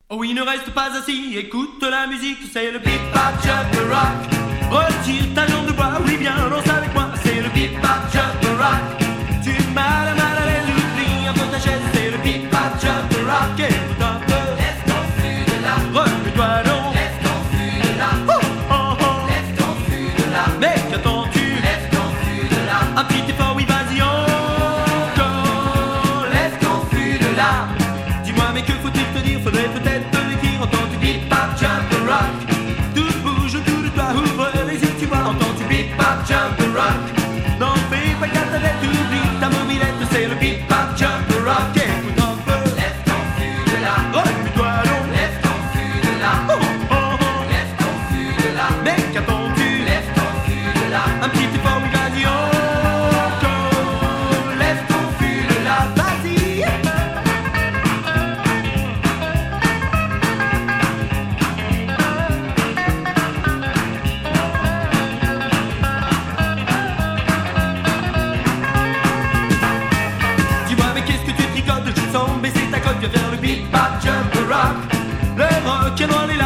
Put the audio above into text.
Oh oui, ne reste pas assis, écoute la musique, c'est le bip bop jump rock. Retire ta jambe de bois, oui bien, danse avec moi, c'est le bip bop jump rock. Tu mal à l'aise, oublie un peu ta chaise, c'est le bip bop jump rock. Écoute un peu, Laisse ton fût de là, remets-toi donc. laisse ton fût de là, Oh, oh, oh. laisse ton fût de là, Mais qu'attends-tu? laisse ton fût de là, Un petit effort, oui vas-y encore. laisse ton fût de là. Dis-moi mais que faut-il te dire? Faudrait peut-être te le dire. Entends-tu bip bop jump rock? Tout bouge autour de toi, ouvre les yeux, tu vois. Entends-tu bip bop jump rock? N'en fais pas qu'à ta tête, oublie ta mobilette, c'est le bip bop jump rock. Écoute un peu, Laisse ton fût de là, remets-toi donc. laisse ton fût de là, Oh, oh, oh. laisse ton fût de là, Mais qu'attends-tu? laisse ton fût de là, Un petit effort, oui vas-y encore. laisse ton fût de là. Vas-y. Dis-moi mais qu'est-ce que tu tricotes? Je sens baisser ta cote, viens faire le bip bop jump rock. Le rock et noir, les